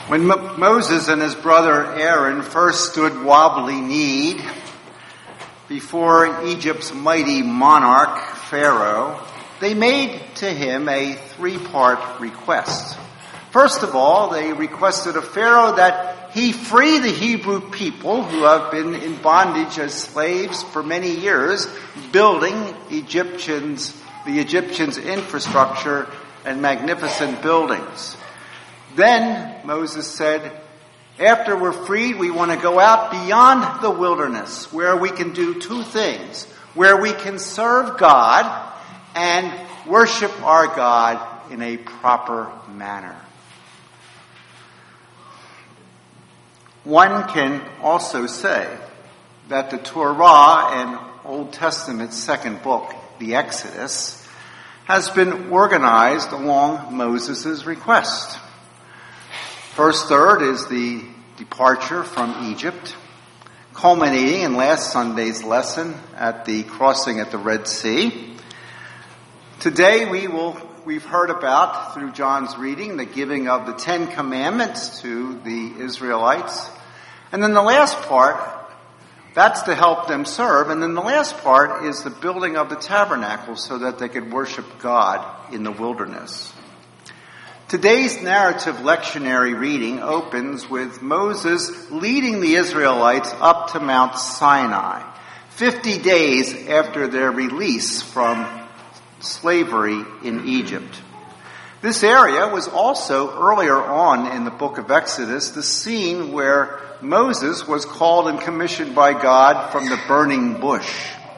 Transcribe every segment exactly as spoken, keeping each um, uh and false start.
When Mo- Moses and his brother Aaron first stood wobbly-kneed before Egypt's mighty monarch, Pharaoh, they made to him a three-part request. First of all, they requested of Pharaoh that he free the Hebrew people who have been in bondage as slaves for many years, building Egyptians, the Egyptians' infrastructure and magnificent buildings. Then Moses said, after we're freed, we want to go out beyond the wilderness where we can do two things, where we can serve God and worship our God in a proper manner. One can also say that the Torah and Old Testament second book, the Exodus, has been organized along Moses' request. First third is the departure from Egypt, culminating in last Sunday's lesson at the crossing at the Red Sea. Today we will, we've heard about, through John's reading, the giving of the Ten Commandments to the Israelites. And then the last part, that's to help them serve. And then the last part is the building of the tabernacle so that they could worship God in the wilderness. Today's narrative lectionary reading opens with Moses leading the Israelites up to Mount Sinai, fifty days after their release from slavery in Egypt. This area was also earlier on in the book of Exodus the scene where Moses was called and commissioned by God from the burning bush.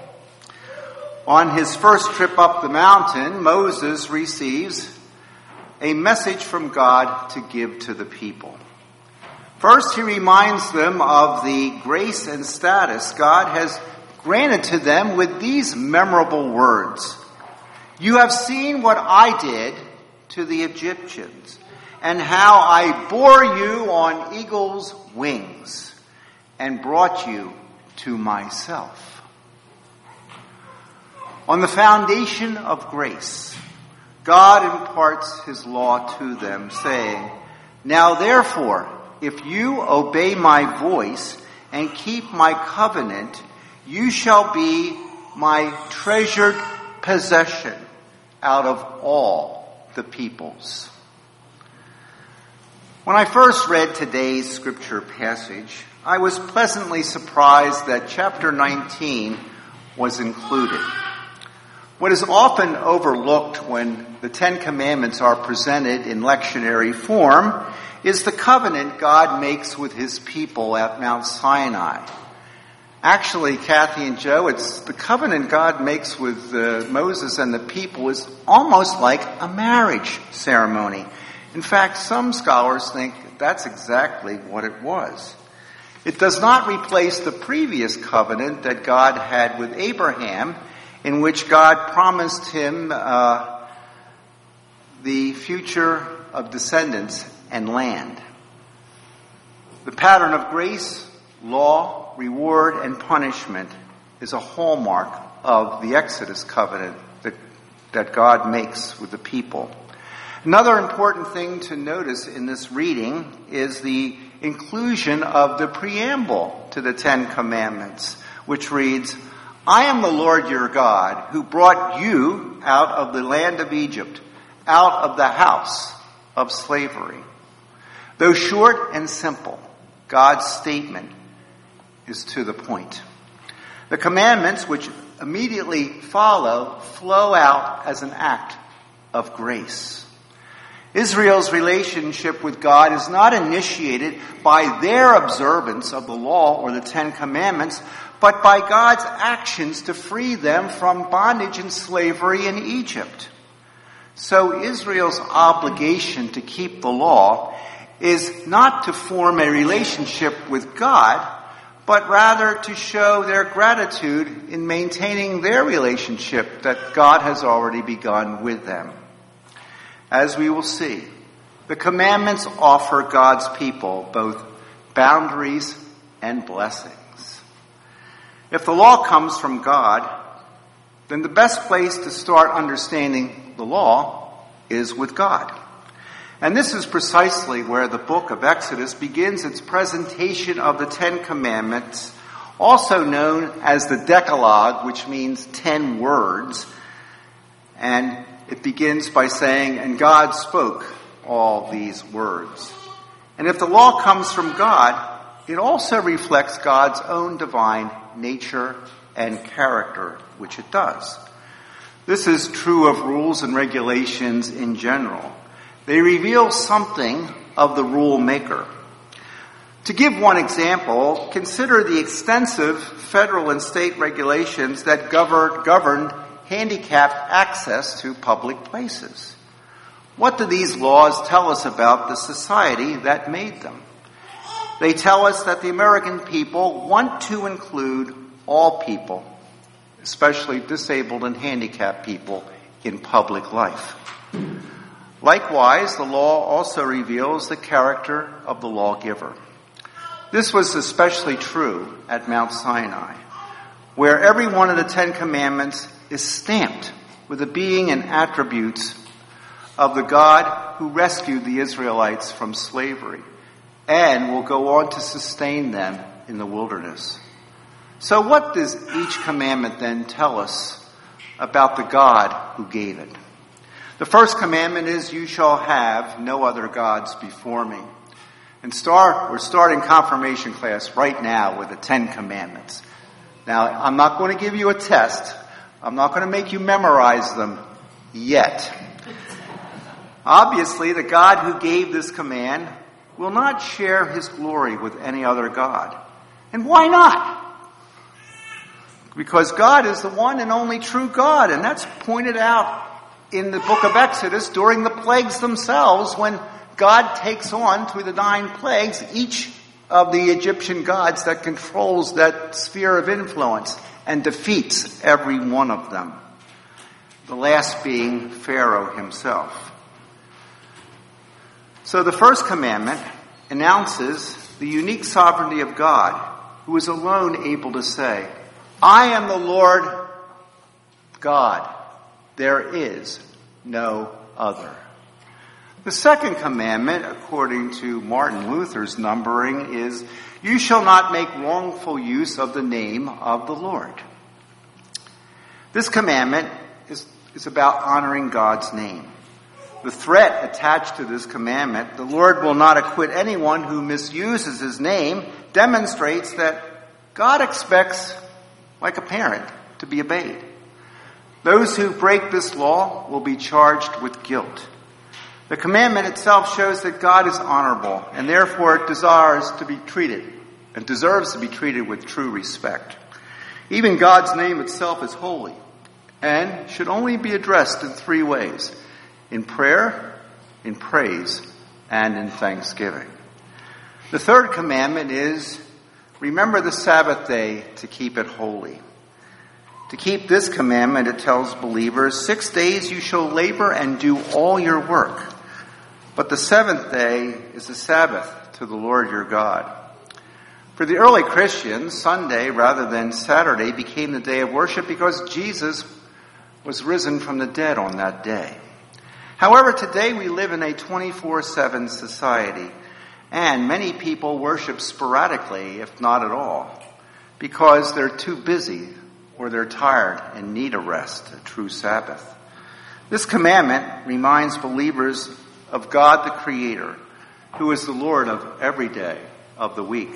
On his first trip up the mountain, Moses receives a message from God to give to the people. First, he reminds them of the grace and status God has granted to them with these memorable words. You have seen what I did to the Egyptians, and how I bore you on eagle's wings and brought you to myself. On the foundation of grace, God imparts his law to them, saying, now therefore, if you obey my voice and keep my covenant, you shall be my treasured possession out of all the peoples. When I first read today's scripture passage, I was pleasantly surprised that chapter nineteen was included. What is often overlooked when the Ten Commandments are presented in lectionary form is the covenant God makes with his people at Mount Sinai. Actually, Kathy and Joe, it's the covenant God makes with uh, Moses and the people is almost like a marriage ceremony. In fact, some scholars think that's exactly what it was. It does not replace the previous covenant that God had with Abraham, in which God promised him uh, the future of descendants and land. The pattern of grace, law, reward, and punishment is a hallmark of the Exodus covenant that, that God makes with the people. Another important thing to notice in this reading is the inclusion of the preamble to the Ten Commandments, which reads, I am the Lord your God, who brought you out of the land of Egypt, out of the house of slavery. Though short and simple, God's statement is to the point. The commandments which immediately follow flow out as an act of grace. Israel's relationship with God is not initiated by their observance of the law or the Ten Commandments, but by God's actions to free them from bondage and slavery in Egypt. So Israel's obligation to keep the law is not to form a relationship with God, but rather to show their gratitude in maintaining their relationship that God has already begun with them. As we will see, the commandments offer God's people both boundaries and blessings. If the law comes from God, then the best place to start understanding the law is with God. And this is precisely where the book of Exodus begins its presentation of the Ten Commandments, also known as the Decalogue, which means ten words. And it begins by saying, "And God spoke all these words." And if the law comes from God, it also reflects God's own divine nature and character, which it does. This is true of rules and regulations in general. They reveal something of the rule maker. To give one example, consider the extensive federal and state regulations that govern, govern handicapped access to public places. What do these laws tell us about the society that made them? They tell us that the American people want to include all people, especially disabled and handicapped people, in public life. Likewise, the law also reveals the character of the lawgiver. This was especially true at Mount Sinai, where every one of the Ten Commandments is stamped with the being and attributes of the God who rescued the Israelites from slavery and will go on to sustain them in the wilderness. So what does each commandment then tell us about the God who gave it? The first commandment is, "You shall have no other gods before me." And start, we're starting confirmation class right now with the Ten Commandments. Now, I'm not going to give you a test. I'm not going to make you memorize them yet. Obviously, the God who gave this command will not share his glory with any other God. And why not? Because God is the one and only true God, and that's pointed out in the book of Exodus during the plagues themselves, when God takes on, through the nine plagues, each of the Egyptian gods that controls that sphere of influence and defeats every one of them. The last being Pharaoh himself. So the first commandment announces the unique sovereignty of God, who is alone able to say, "I am the Lord God. There is no other." The second commandment, according to Martin Luther's numbering, is, "You shall not make wrongful use of the name of the Lord." This commandment is, is about honoring God's name. The threat attached to this commandment, "The Lord will not acquit anyone who misuses his name," demonstrates that God expects, like a parent, to be obeyed. Those who break this law will be charged with guilt. The commandment itself shows that God is honorable and therefore desires to be treated and deserves to be treated with true respect. Even God's name itself is holy and should only be addressed in three ways: in prayer, in praise, and in thanksgiving. The third commandment is, remember the Sabbath day to keep it holy. To keep this commandment, it tells believers, six days you shall labor and do all your work. But the seventh day is a Sabbath to the Lord your God. For the early Christians, Sunday rather than Saturday became the day of worship because Jesus was risen from the dead on that day. However, today we live in a twenty-four seven society, and many people worship sporadically, if not at all, because they're too busy or they're tired and need a rest, a true Sabbath. This commandment reminds believers of God the Creator, who is the Lord of every day of the week.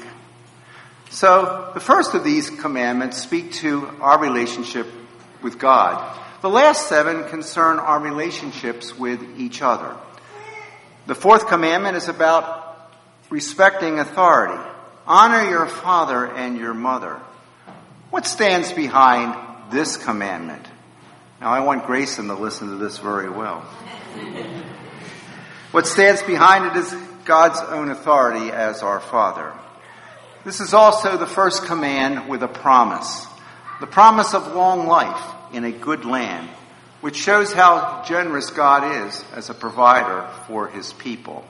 So, the first of these commandments speak to our relationship with God. The last seven concern our relationships with each other. The fourth commandment is about respecting authority. Honor your father and your mother. What stands behind this commandment? Now, I want Grayson to listen to this very well. What stands behind it is God's own authority as our Father. This is also the first command with a promise. The promise of long life in a good land, which shows how generous God is as a provider for his people.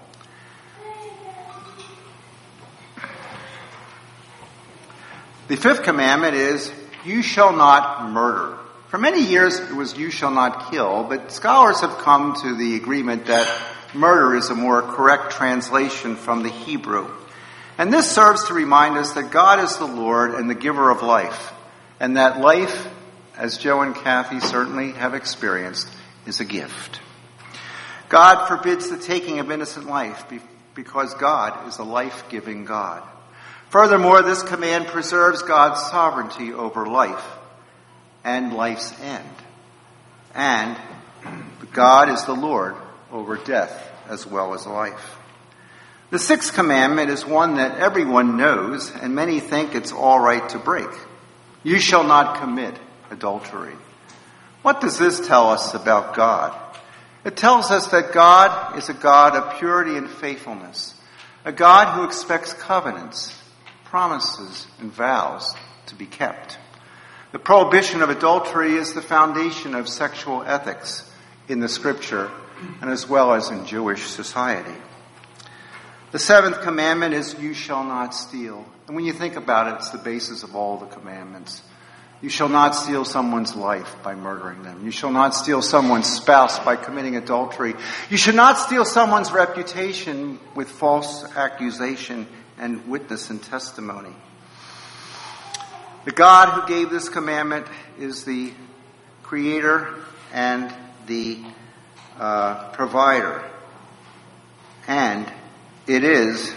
The fifth commandment is, you shall not murder. For many years it was you shall not kill, but scholars have come to the agreement that Murder is a more correct translation from the Hebrew. And this serves to remind us that God is the Lord and the giver of life, and that life, as Joe and Kathy certainly have experienced, is a gift. God forbids the taking of innocent life because God is a life-giving God. Furthermore, this command preserves God's sovereignty over life and life's end. And God is the Lord over death as well as life. The sixth commandment is one that everyone knows, and many think it's all right to break. You shall not commit adultery. What does this tell us about God? It tells us that God is a God of purity and faithfulness, a God who expects covenants, promises, and vows to be kept. The prohibition of adultery is the foundation of sexual ethics in the Scripture and as well as in Jewish society. The seventh commandment is, you shall not steal. And when you think about it, it's the basis of all the commandments. You shall not steal someone's life by murdering them. You shall not steal someone's spouse by committing adultery. You should not steal someone's reputation with false accusation and witness and testimony. The God who gave this commandment is the creator and the uh, provider. And it is,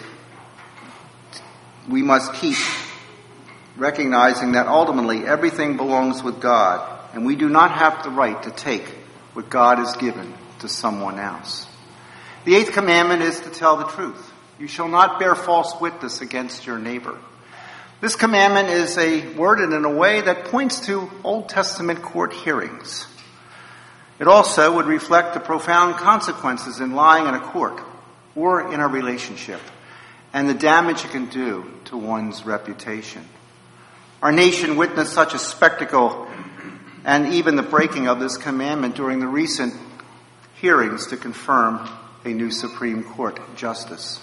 we must keep recognizing that ultimately everything belongs with God, and we do not have the right to take what God has given to someone else. The eighth commandment is to tell the truth. You shall not bear false witness against your neighbor. This commandment is a worded in a way that points to Old Testament court hearings. It also would reflect the profound consequences in lying in a court or in a relationship, and the damage it can do to one's reputation. Our nation witnessed such a spectacle and even the breaking of this commandment during the recent hearings to confirm a new Supreme Court justice.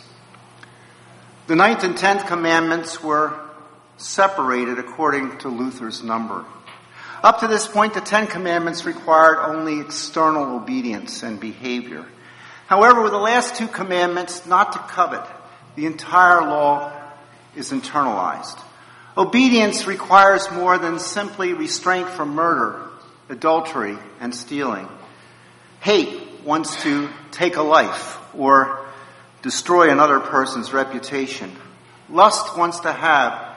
The ninth and tenth commandments were separated according to Luther's number. Up to this point, the Ten Commandments required only external obedience and behavior. However, with the last two commandments, not to covet, the entire law is internalized. Obedience requires more than simply restraint from murder, adultery, and stealing. Hate wants to take a life or destroy another person's reputation. Lust wants to have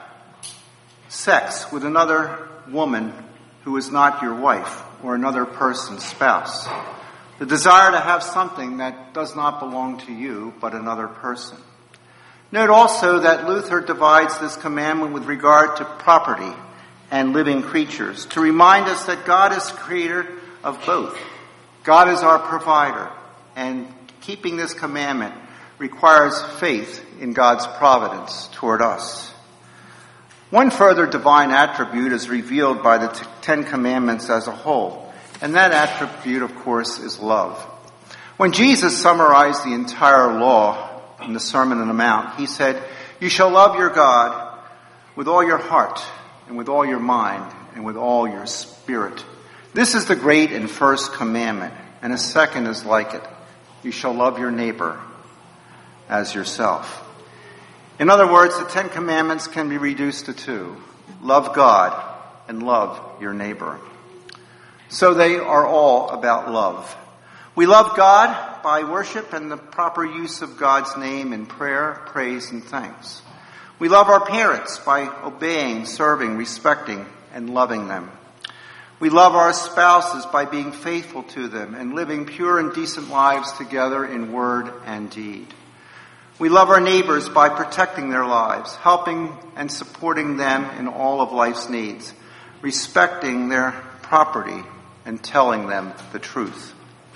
sex with another woman who is not your wife or another person's spouse. The desire to have something that does not belong to you but another person. Note also that Luther divides this commandment with regard to property and living creatures to remind us that God is creator of both. God is our provider, and keeping this commandment requires faith in God's providence toward us. One further divine attribute is revealed by the Ten Commandments as a whole. And that attribute, of course, is love. When Jesus summarized the entire law in the Sermon on the Mount, he said, you shall love your God with all your heart and with all your mind and with all your spirit. This is the great and first commandment, and a second is like it. You shall love your neighbor as yourself. In other words, the Ten Commandments can be reduced to two. Love God and love your neighbor. So they are all about love. We love God by worship and the proper use of God's name in prayer, praise, and thanks. We love our parents by obeying, serving, respecting, and loving them. We love our spouses by being faithful to them and living pure and decent lives together in word and deed. We love our neighbors by protecting their lives, helping and supporting them in all of life's needs, respecting their property, and telling them the truth.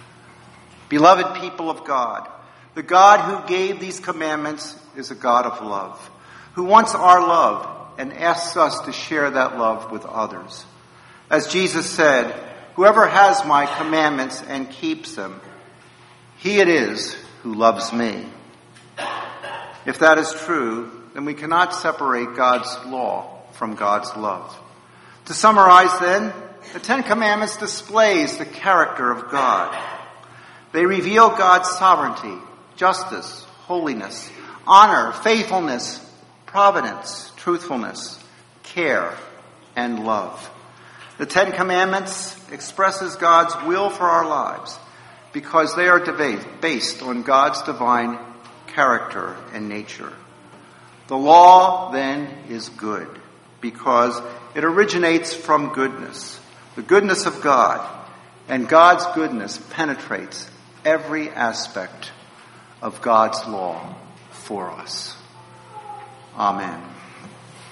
Beloved people of God, the God who gave these commandments is a God of love, who wants our love and asks us to share that love with others. As Jesus said, whoever has my commandments and keeps them, he it is who loves me. If that is true, then we cannot separate God's law from God's love. To summarize then, the Ten Commandments displays the character of God. They reveal God's sovereignty, justice, holiness, honor, faithfulness, providence, truthfulness, care, and love. The Ten Commandments expresses God's will for our lives because they are based on God's divine character and nature. The law, then, is good because it originates from goodness, the goodness of God, and God's goodness penetrates every aspect of God's law for us. Amen.